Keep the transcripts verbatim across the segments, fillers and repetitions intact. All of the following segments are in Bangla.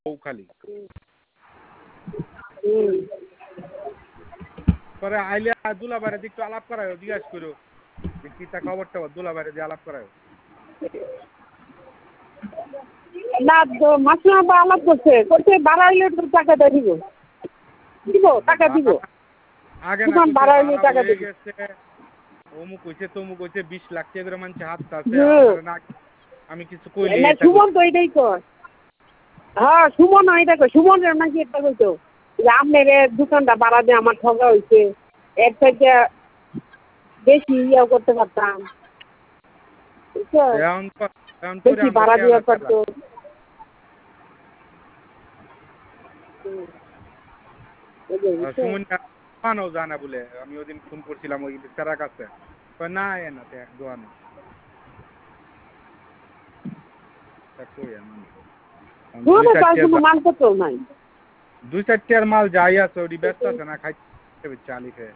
বউ খালি পরে আইলে দুলাবারে একটু আলাপ করায় জিজ্ঞাসা করো কি তা খবরটা দুলাবারে দিয়ে আলাপ করায় না মাসিমা বা আলাপ করছে করছে বাড়াইলে তো টাকাটা দিব দিব টাকা দিব আগে দোকান বাড়াইলে টাকা দিব অমুক হইছে তমুক হইছে বিশ লাখ টাকা করে মানছে হাত আছে না আমি কিছু কইলি না সুমন তো এটাই কর হ্যাঁ সুমন এটা কর সুমনের নাকি এটা কইতো যে আপনার দোকানটা বাড়া দিয়ে আমার ঠগা হয়েছে এর থেকে বেশি ইয়ে করতে পারতাম বেশি ভাড়া দেওয়া করতো সুমন দোকানও জানা বলে আমি ওদিন ফোন করছিলাম ওই বেচারার কাছে না না দোকানে মালপত্র নাই দুই চারটার মাল যাই আছে ওটি ব্যস্ত আছে না খাইতে চালি খেয়ে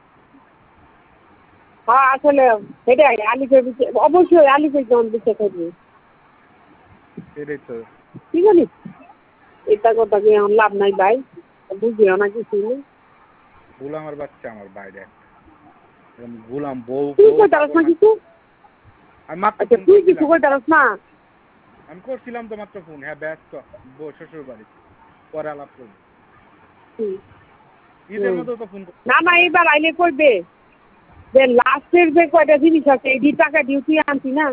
হ্যাঁ আসলে সেটাই আলিফের অবশ্যই আলিফের জন দিতে থাকবে সেটাই তো ঠিক আছে এটা কথা কি আমার লাভ নাই ভাই বুঝিও না কিছু গোলামের বাচ্চা আমার বাইরে গোলাম বউ তুই কই তারস না কিছু আমি মাত্র তুই কিছু কই তারস না আমি করছিলাম তো মাত্র ফোন হ্যাঁ ব্যস্ত বউ শ্বশুর বাড়ি পরে আলাপ করবো ঈদের মধ্যে তো ফোন না না এবার আইলে কইবে যে লাস্টের যে কয়টা জিনিস আছে এই টাকা ডিউটি আনছি না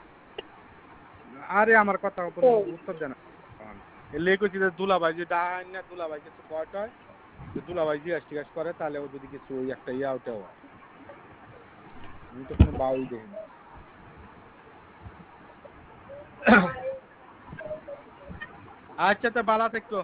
আরে আমার কথা কোনো উত্তর দেয় না এলে কইছি যে দুলাভাই যে ডাইন না দুলাভাই কিছু কয়টা যে দুলাভাই জিজ্ঞাস টিজ্ঞাস করে তাহলে ও যদি কিছু ওই একটা ইয়া ওটাও আমি তো কোনো বাউই দেখিনি আচ্ছা তো বালা থাকতো